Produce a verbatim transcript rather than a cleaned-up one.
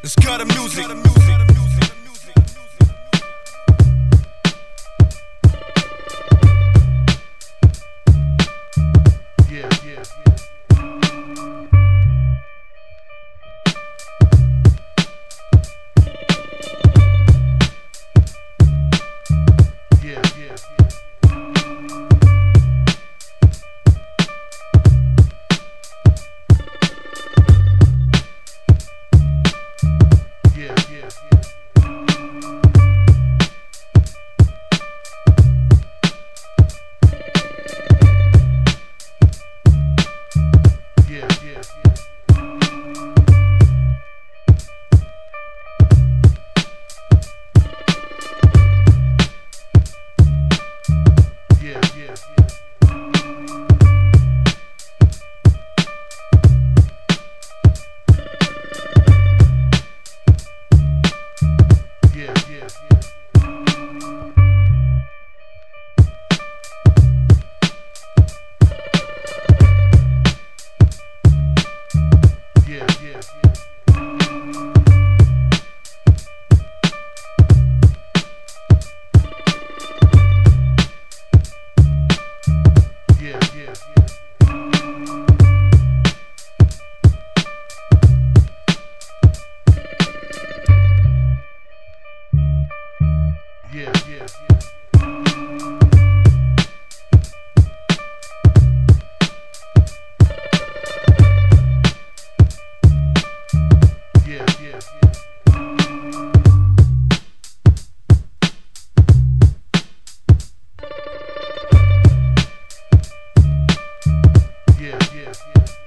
Let's cut the music. Yeah, yeah, yeah. Yeah, yeah, yeah. Yeah, yeah, yeah. Yeah, yeah, yeah. Yeah, yeah, yeah. Yeah, yeah, yeah. Yeah, yeah, yeah. Yeah, yeah, yeah. Yeah, yeah, yeah. Yeah, yeah, yeah. Yeah, yeah, yeah.